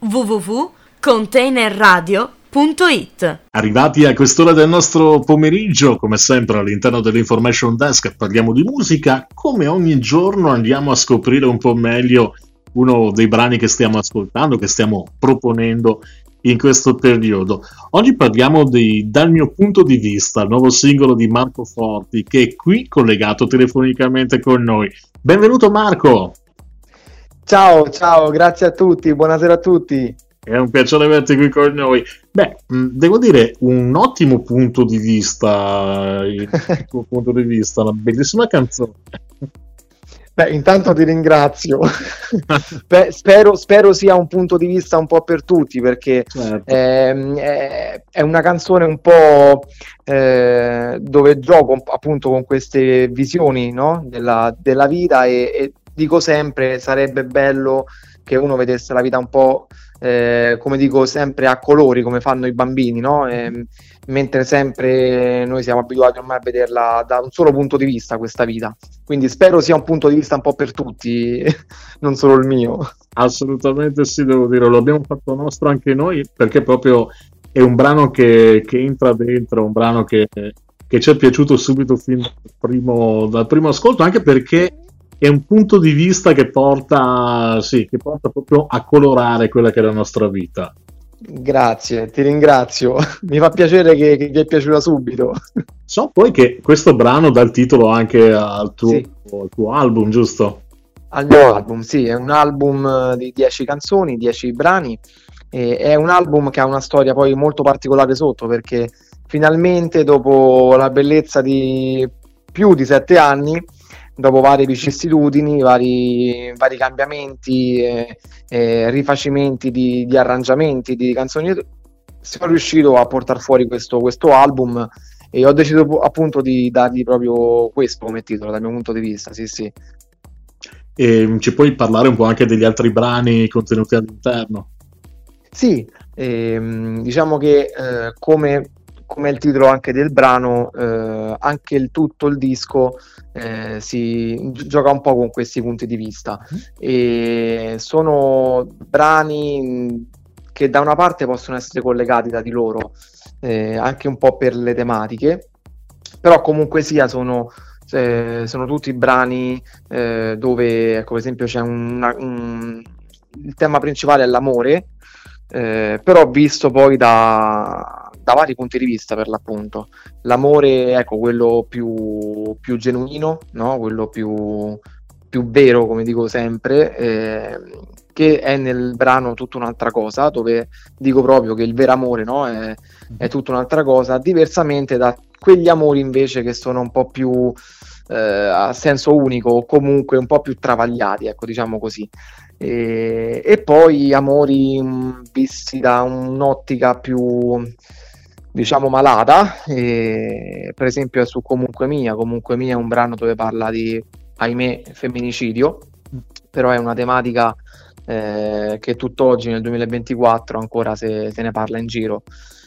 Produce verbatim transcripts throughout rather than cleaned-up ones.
w w w punto container radio punto it. Arrivati a quest'ora del nostro pomeriggio, come sempre all'interno dell'Information Desk parliamo di musica. Come ogni giorno andiamo a scoprire un po' meglio uno dei brani che stiamo ascoltando, che stiamo proponendo in questo periodo. Oggi parliamo di Dal mio punto di vista, il nuovo singolo di Marco Forti, che è qui collegato telefonicamente con noi. Benvenuto Marco! Ciao, ciao, grazie a tutti, buonasera a tutti. È un piacere averti qui con noi. Beh, devo dire, un ottimo punto di vista, il tuo punto di vista, una bellissima canzone. Beh, intanto ti ringrazio. Beh, spero, spero sia un punto di vista un po' per tutti, perché certo. è, è, è una canzone un po' eh, dove gioco appunto con queste visioni, no? della, della vita e, e dico sempre, sarebbe bello che uno vedesse la vita un po', eh, come dico sempre, a colori, come fanno i bambini, no? E, mentre sempre noi siamo abituati ormai a vederla da un solo punto di vista questa vita, quindi spero sia un punto di vista un po' per tutti, non solo il mio. Assolutamente sì, devo dire, lo abbiamo fatto nostro anche noi, perché proprio è un brano che, che entra dentro, un brano che, che ci è piaciuto subito fin dal primo, dal primo ascolto, anche perché è un punto di vista che porta, sì, che porta proprio a colorare quella che è la nostra vita. Grazie, ti ringrazio, mi fa piacere che, che ti è piaciuta subito. So poi che questo brano dà il titolo anche al tuo, sì. al tuo album, giusto? Al mio album, sì, è un album di dieci canzoni, dieci brani, e è un album che ha una storia poi molto particolare sotto, perché finalmente dopo la bellezza di più di sette anni, dopo varie vicissitudini, vari, vari cambiamenti, eh, eh, rifacimenti di, di arrangiamenti, di canzoni, sono riuscito a portare fuori questo, questo album e ho deciso appunto di dargli proprio questo come titolo, dal mio punto di vista, sì sì. E ci puoi parlare un po' anche degli altri brani contenuti all'interno? Sì, ehm, diciamo che eh, come come il titolo anche del brano, eh, anche il tutto il disco eh, si gioca un po' con questi punti di vista e sono brani che da una parte possono essere collegati da di loro, eh, anche un po' per le tematiche, però comunque sia sono, eh, sono tutti brani eh, dove, ecco, per esempio c'è una, un, il tema principale è l'amore, eh, però visto poi da da vari punti di vista, per l'appunto. L'amore, ecco, quello più, più genuino, no? Quello più, più vero, come dico sempre, eh, che è nel brano tutta un'altra cosa, dove dico proprio che il vero amore, no? È, è tutta un'altra cosa, diversamente da quegli amori invece che sono un po' più eh, a senso unico, o comunque un po' più travagliati, ecco, diciamo così. E, e poi amori mh, visti da un'ottica più, diciamo, malata, e, per esempio è su Comunque Mia. Comunque Mia è un brano dove parla di, ahimè, femminicidio, però è una tematica eh, che tutt'oggi nel duemilaventiquattro ancora se, se ne parla in giro,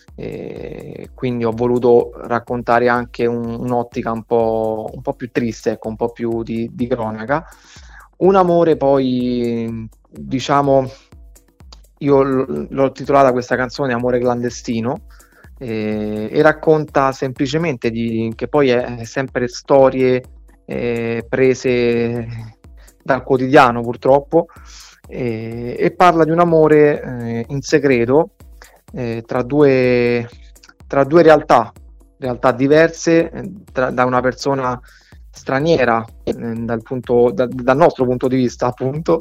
e quindi ho voluto raccontare anche un, un'ottica un po', un po' più triste, ecco, un po' più di, di cronaca. Un amore poi, diciamo, io l- l'ho titolata questa canzone Amore clandestino, e, e racconta semplicemente di, che poi è, è sempre storie eh, prese dal quotidiano purtroppo, e, e parla di un amore eh, in segreto eh, tra due tra due realtà realtà diverse, eh, tra, da una persona straniera eh, dal, punto, da, dal nostro punto di vista appunto,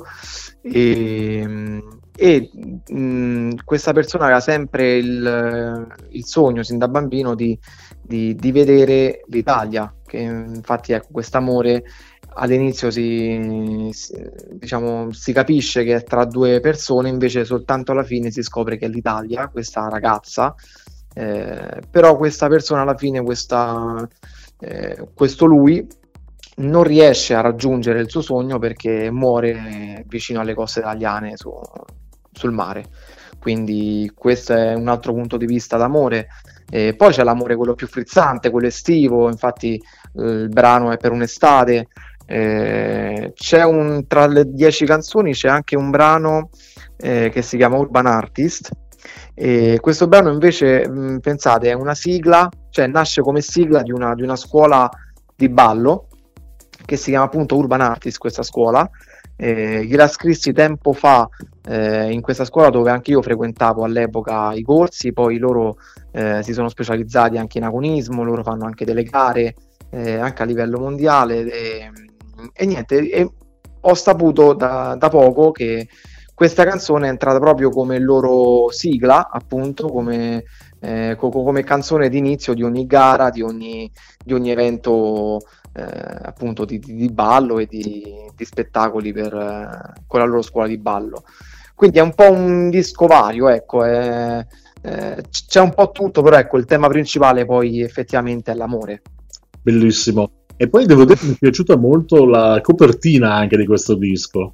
e, e mh, questa persona aveva sempre il, il sogno sin da bambino di, di, di vedere l'Italia, che infatti ecco, quest'amore all'inizio si, si, diciamo, si capisce che è tra due persone, invece soltanto alla fine si scopre che è l'Italia, questa ragazza, eh, però questa persona alla fine, questa, eh, questo lui non riesce a raggiungere il suo sogno perché muore vicino alle coste italiane su, sul mare. Quindi questo è un altro punto di vista d'amore. E poi c'è l'amore quello più frizzante, quello estivo, infatti eh, il brano è per un'estate, Eh, c'è un, tra le dieci canzoni c'è anche un brano eh, che si chiama Urban Artist, e questo brano invece mh, pensate è una sigla, cioè nasce come sigla di una, di una scuola di ballo che si chiama appunto Urban Artist, questa scuola. Eh, gliela scrissi tempo fa eh, in questa scuola dove anche io frequentavo all'epoca i corsi, poi loro eh, si sono specializzati anche in agonismo, loro fanno anche delle gare eh, anche a livello mondiale e, e niente, e ho saputo da, da poco che questa canzone è entrata proprio come loro sigla, appunto come, eh, co- come canzone d'inizio di ogni gara, di ogni, di ogni evento eh, appunto di, di, di ballo e di, di spettacoli per, eh, con la loro scuola di ballo. Quindi è un po' un disco vario, ecco, è, eh, c- c'è un po' tutto, però ecco, il tema principale poi effettivamente è l'amore. Bellissimo. E poi devo dire che mi è piaciuta molto la copertina anche di questo disco.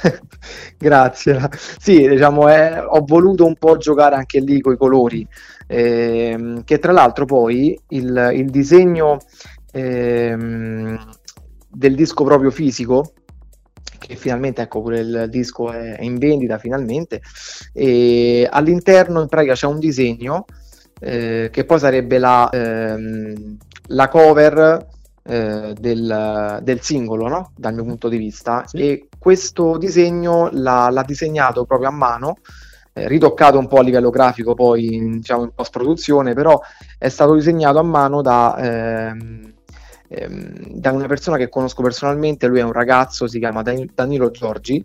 Grazie. Sì, diciamo, è, ho voluto un po' giocare anche lì con i colori, ehm, che tra l'altro poi il, il disegno ehm, del disco proprio fisico, che finalmente ecco pure il disco è, è in vendita finalmente, e all'interno in pratica c'è un disegno eh, che poi sarebbe la, ehm, la cover eh, del, del singolo, no? Dal mio punto di vista, Sì. e questo disegno l'ha, l'ha disegnato proprio a mano, eh, ritoccato un po' a livello grafico poi in, diciamo in post produzione, però è stato disegnato a mano da, ehm, ehm, da una persona che conosco personalmente. Lui è un ragazzo, si chiama Dan- Danilo Giorgi,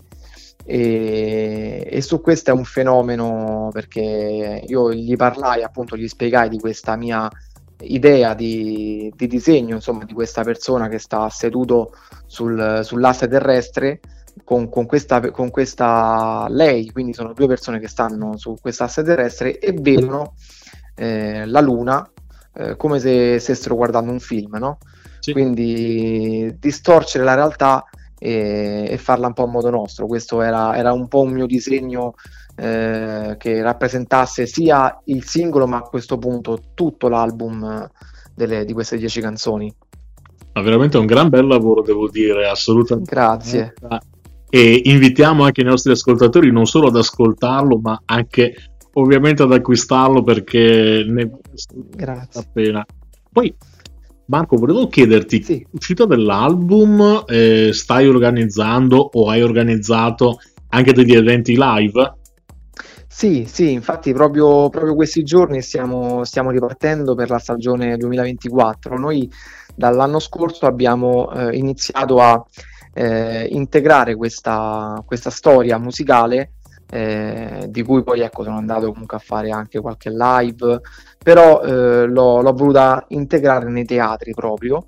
e, e su questo è un fenomeno, perché io gli parlai, appunto gli spiegai di questa mia idea di, di disegno, insomma, di questa persona che sta seduto sul, sull'asse terrestre con, con questa con questa lei, quindi sono due persone che stanno su quest'asse terrestre e vedono eh, la luna eh, come se stessero guardando un film, no? Sì. Quindi distorcere la realtà e, e farla un po' a modo nostro. Questo era, era un po' un mio disegno eh, che rappresentasse sia il singolo, ma a questo punto tutto l'album delle, di queste dieci canzoni. Ma veramente un gran bel lavoro, devo dire, assolutamente. Grazie. E invitiamo anche i nostri ascoltatori non solo ad ascoltarlo, ma anche ovviamente ad acquistarlo, perché ne vale la pena. Poi Marco, volevo chiederti, Sì. uscita dell'album, eh, stai organizzando o hai organizzato anche degli eventi live? Sì, sì, infatti proprio, proprio questi giorni stiamo, stiamo ripartendo per la stagione duemilaventiquattro. Noi dall'anno scorso abbiamo eh, iniziato a eh, integrare questa, questa storia musicale, eh, di cui poi ecco sono andato comunque a fare anche qualche live, però eh, l'ho, l'ho voluta integrare nei teatri proprio.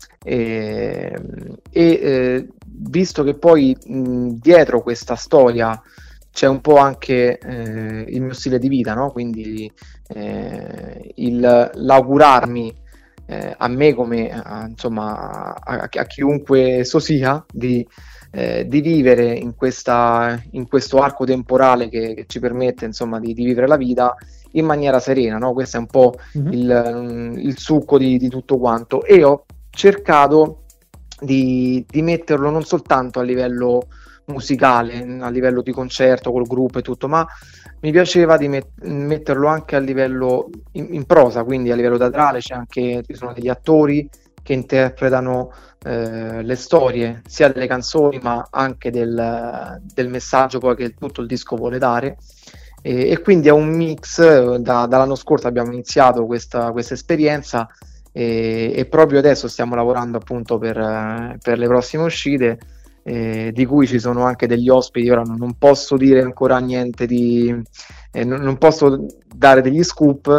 E, e eh, visto che poi mh, dietro questa storia c'è un po' anche eh, il mio stile di vita, no? Quindi eh, il, l'augurarmi eh, a me come a, insomma a, a chiunque esso sia di, eh, di vivere in, questa, in questo arco temporale che, che ci permette insomma di, di vivere la vita in maniera serena, no? Questo è un po' mm-hmm. il, il succo di, di tutto quanto, e ho cercato di, di metterlo non soltanto a livello musicale, a livello di concerto col gruppo e tutto, ma mi piaceva di met- metterlo anche a livello in, in prosa, quindi a livello teatrale. C'è anche, ci sono degli attori che interpretano eh, le storie sia delle canzoni ma anche del, del messaggio poi che tutto il disco vuole dare, e, e quindi è un mix. Da, dall'anno scorso abbiamo iniziato questa, questa esperienza e, e proprio adesso stiamo lavorando appunto per, per le prossime uscite, Eh, di cui ci sono anche degli ospiti. Ora non posso dire ancora niente di eh, non, non posso dare degli scoop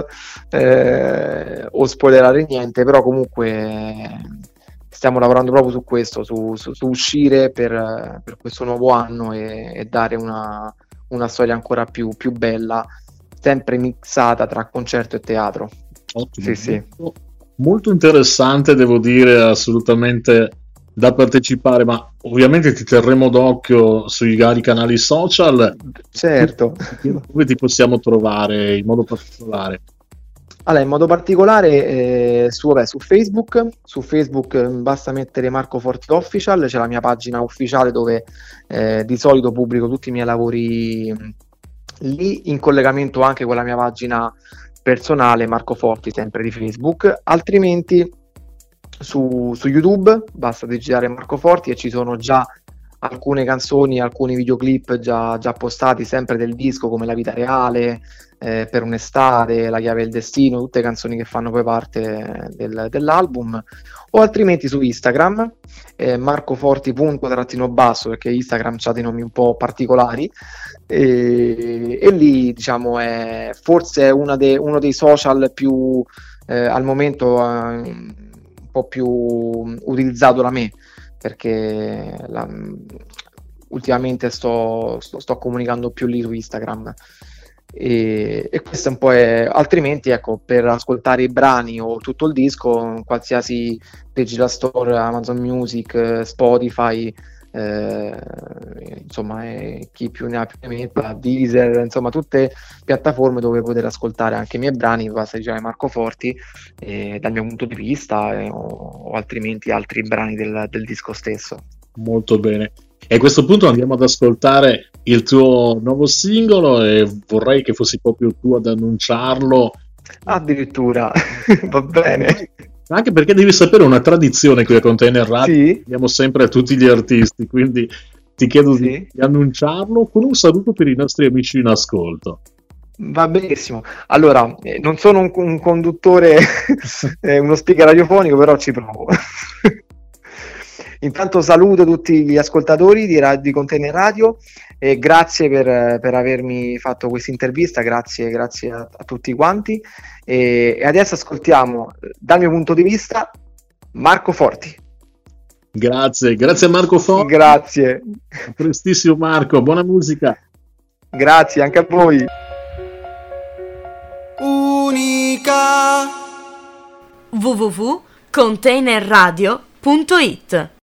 eh, o spoilerare niente, però comunque stiamo lavorando proprio su questo, su, su, su uscire per, per questo nuovo anno e, e dare una, una storia ancora più, più bella, sempre mixata tra concerto e teatro. Ottimo, sì, sì. Molto, molto interessante, devo dire, assolutamente da partecipare, ma ovviamente ti terremo d'occhio sui vari canali social. Certo. Dove ti possiamo trovare in modo particolare? Allora, in modo particolare eh, su, vabbè, su Facebook, su Facebook eh, basta mettere Marco Forti Official, c'è la mia pagina ufficiale dove eh, di solito pubblico tutti i miei lavori mh, lì, in collegamento anche con la mia pagina personale Marco Forti, sempre di Facebook. Altrimenti su, su YouTube basta digitare Marco Forti e ci sono già alcune canzoni, alcuni videoclip già, già postati, sempre del disco, come La vita reale, eh, Per un'estate, La chiave del destino, tutte canzoni che fanno poi parte del, dell'album. O altrimenti su Instagram, eh, marcoforti punto trattino basso, perché Instagram ha dei nomi un po' particolari, e, e lì diciamo è forse una de, uno dei social più eh, al momento eh, un po' più utilizzato da me, perché la, ultimamente sto, sto, sto comunicando più lì su Instagram. E, e questo un po' è, altrimenti ecco, per ascoltare i brani o tutto il disco, qualsiasi digital store, Amazon Music, Spotify, eh, insomma eh, chi più ne ha più ne metta, Deezer, insomma tutte piattaforme dove poter ascoltare anche i miei brani, basta diciamo Marco Forti, eh, dal mio punto di vista, eh, o, o altrimenti altri brani del, del disco stesso. Molto bene. E a questo punto andiamo ad ascoltare il tuo nuovo singolo e vorrei che fossi proprio tu ad annunciarlo. Addirittura, va bene. Anche perché devi sapere una tradizione qui a Container Radio, sì. Diamo sempre a tutti gli artisti, quindi ti chiedo sì. di, di annunciarlo con un saluto per i nostri amici in ascolto. Va benissimo. Allora, eh, non sono un, un conduttore, eh, uno speaker radiofonico, però ci provo. Intanto saluto tutti gli ascoltatori di, di Container Radio e grazie per, per avermi fatto questa intervista, grazie, grazie a, a tutti quanti e, e adesso ascoltiamo dal mio punto di vista Marco Forti. Grazie, grazie a Marco Forti. Grazie. A prestissimo Marco, buona musica. Grazie anche a voi. Unica w w w punto container radio punto it